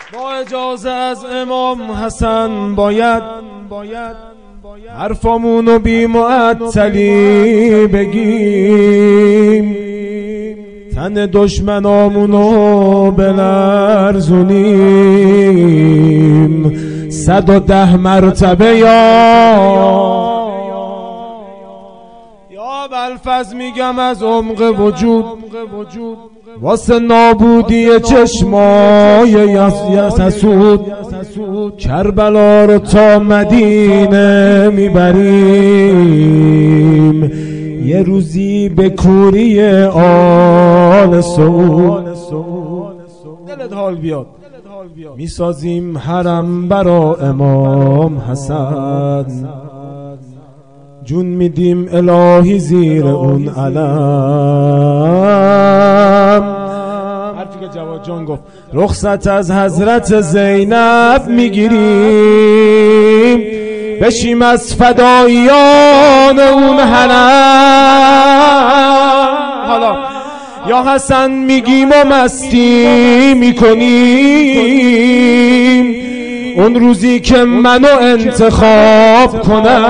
با اجازه از امام حسن باید حرفامونو بی معطلی بگیم، تن دشمنامونو بلرزونیم 110 مرتبه یا بلفظ میگم از عمق وجود واسه نابودی چشمای حسود کربلا رو تا مدینه میبریم، یه روزی به کوری آل سعود دلت حال بیاد میسازیم حرم برا امام حسن، جون میدیم الهی زیر اون علم. حرفی که جواد جان گفت رخصت از حضرت زینب میگیریم، بشیم از فدایان اون حرم. حالا یا حسن میگیم و مستی میکنیم، اون روزی که منو انتخاب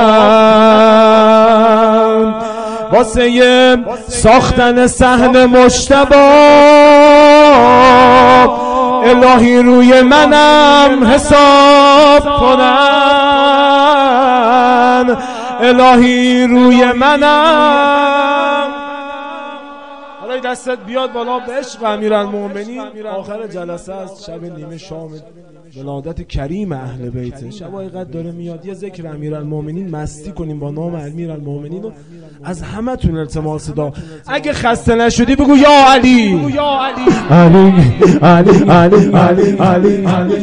کنن واسه ساختن صحن مجتبی، الهی روی منم حساب کنن، الهی روی منم. حالا دستت بیاد بالا به عشق امیرالمومنین. آخر جلسه از شب نیمه شام ولادت کریم اهل بیته، شبای قد داره میاد، یه ذکر امیرالمومنین مستی کنیم با نام امیرالمومنین و از همه تون التماس دا اگه خسته نشدی بگو یا علی علی علی علی علی علی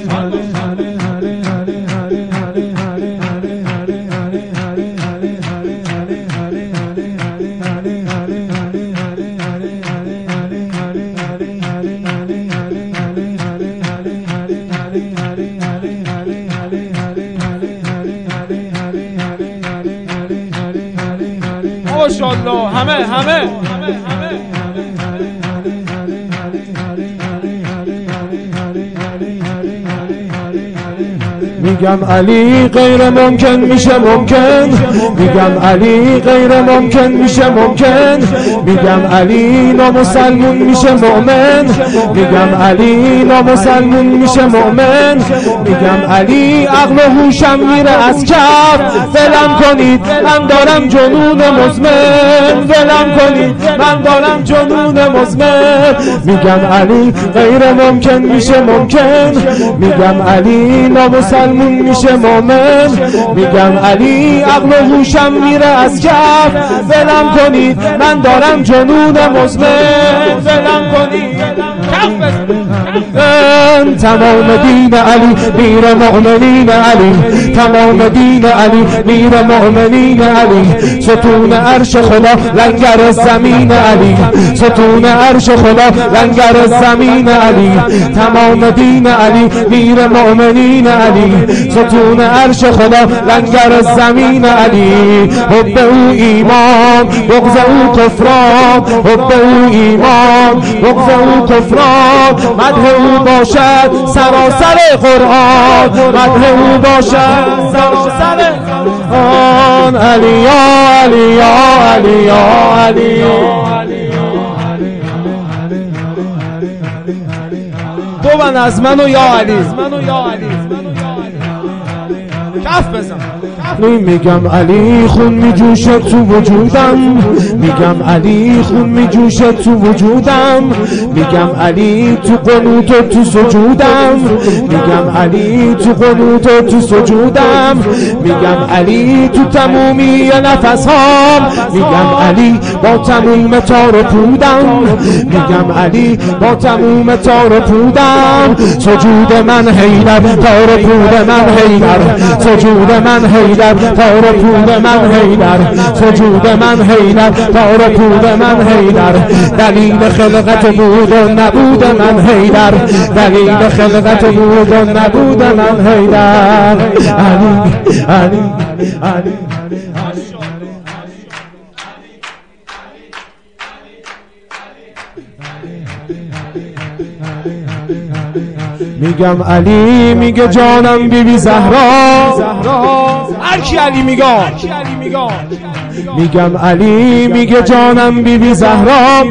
ماشاءالله. همه میگم علی غیر ممکن میشه ممکن، میگم علی غیر ممکن میشه ممکن، میگم علی نامسلمون میشه مؤمن، میگم علی نامسلمون میشه مؤمن، میگم علی عقل و هوشم میره از کف، ولم کنید من دارم جنون مزمن، ولم کنید من دارم جنون مزمن، میگم علی غیر ممکن میشه ممکن، میگم علی نامسلمون میشه مومن، میگم علی عقل و هوشم میره از کف، ولم کنید من دارم جنون مزمن، ولم کنید تمام دین علی میر مؤمنین علی، تمام دین علی میر مؤمنین علی، ستون عرش خدا لنگر زمین علی، ستون عرش خدا لنگر زمین علی، تمام دین علی میر مؤمنین علی، ستون عرش خدا لنگر زمین علی، حب او ایمان بغض او کفران، حب او ایمان بغض او کفران، مدح او باشد سراسر قرآن، مدح او باشد سراسر قرآن، علی یا علی یا علی یا علی دو من از منو یا علی کف بزن. میگم علی خون میجوشه تو وجودم، میگم علی خون میجوشه تو وجودم، میگم علی تو قنوت و تو سجودم، میگم علی تو قنوت و تو سجودم، میگم علی تو تمومی نفس هام، میگم علی با تموم تار و پودم، میگم علی با تموم تار و پودم، سجود من حیدر تار و پود من حیدر، سجود من حیدر تار و پود من حیدر، سجود من حیدر تار و پود من حیدر، دلیل خلقت بود و نبود من حیدر، دلیل خلقت بود و نبود من حیدر، علی علی علی علی میگم علی میگه جانم بیبی زهرا، هر کی علی میگه میگم علی میگه جانم بیبی زهرا،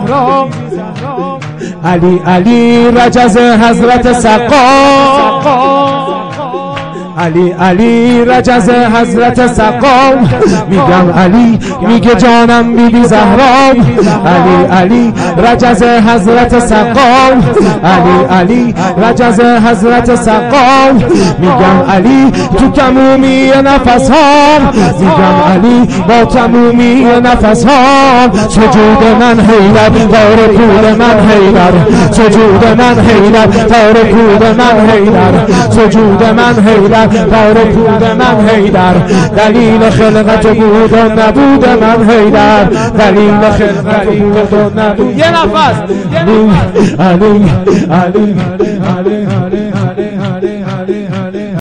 علی علی رجز حضرت سقا، علی علی رجز حضرت سقا، میگم علی میگه جانم بیبی زهرا، علی علی رجز حضرت سقا، علی علی رجز حضرت سقا، میگم علی تو تمومی نفس ها، میگم علی با تمومی نفس ها، سجود من حیدر دار پول من حیدر، سجود من حیدر دار پول من حیدر، سجود من حیدر دار پود من حیدر، دلیل خلقت بود و نبود من حیدر، دلیل خلقت بود و نبود. یه نفس علی علی علی علی علی علی علی